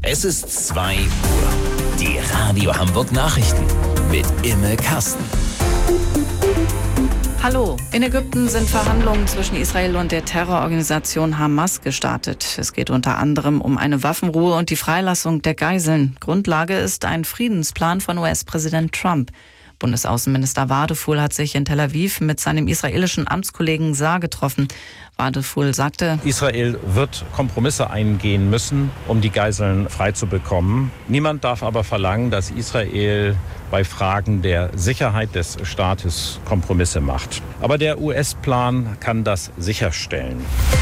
Es ist 2 Uhr. Die Radio Hamburg Nachrichten mit Imme Kasten. Hallo, in Ägypten sind Verhandlungen zwischen Israel und der Terrororganisation Hamas gestartet. Es geht unter anderem um eine Waffenruhe und die Freilassung der Geiseln. Grundlage ist ein Friedensplan von US-Präsident Trump. Bundesaußenminister Wadefuhl hat sich in Tel Aviv mit seinem israelischen Amtskollegen Saar getroffen. Wadefuhl sagte: Israel wird Kompromisse eingehen müssen, um die Geiseln freizubekommen. Niemand darf aber verlangen, dass Israel bei Fragen der Sicherheit des Staates Kompromisse macht. Aber der US-Plan kann das sicherstellen.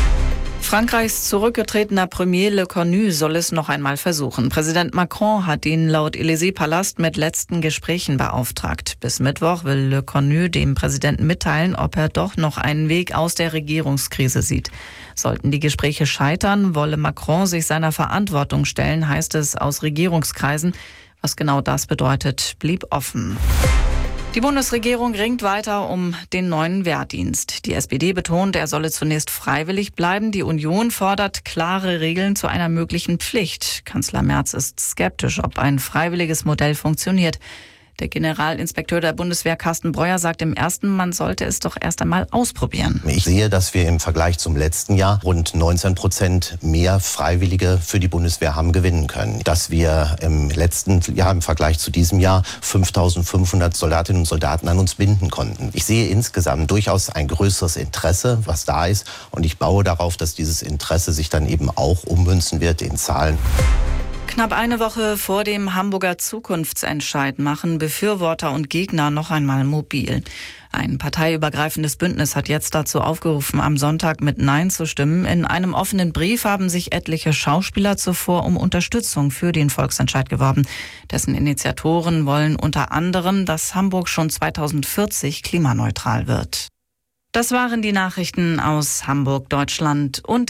Frankreichs zurückgetretener Premier Le Cornu soll es noch einmal versuchen. Präsident Macron hat ihn laut Élysée-Palast mit letzten Gesprächen beauftragt. Bis Mittwoch will Le Cornu dem Präsidenten mitteilen, ob er doch noch einen Weg aus der Regierungskrise sieht. Sollten die Gespräche scheitern, wolle Macron sich seiner Verantwortung stellen, heißt es aus Regierungskreisen. Was genau das bedeutet, blieb offen. Die Bundesregierung ringt weiter um den neuen Wehrdienst. Die SPD betont, er solle zunächst freiwillig bleiben. Die Union fordert klare Regeln zu einer möglichen Pflicht. Kanzler Merz ist skeptisch, ob ein freiwilliges Modell funktioniert. Der Generalinspekteur der Bundeswehr Carsten Breuer sagt im Ersten, man sollte es doch erst einmal ausprobieren. Ich sehe, dass wir im Vergleich zum letzten Jahr rund 19% mehr Freiwillige für die Bundeswehr haben gewinnen können. Dass wir im letzten Jahr im Vergleich zu diesem Jahr 5.500 Soldatinnen und Soldaten an uns binden konnten. Ich sehe insgesamt durchaus ein größeres Interesse, was da ist. Und ich baue darauf, dass dieses Interesse sich dann eben auch ummünzen wird in Zahlen. Knapp eine Woche vor dem Hamburger Zukunftsentscheid machen Befürworter und Gegner noch einmal mobil. Ein parteiübergreifendes Bündnis hat jetzt dazu aufgerufen, am Sonntag mit Nein zu stimmen. In einem offenen Brief haben sich etliche Schauspieler zuvor um Unterstützung für den Volksentscheid geworben. Dessen Initiatoren wollen unter anderem, dass Hamburg schon 2040 klimaneutral wird. Das waren die Nachrichten aus Hamburg, Deutschland und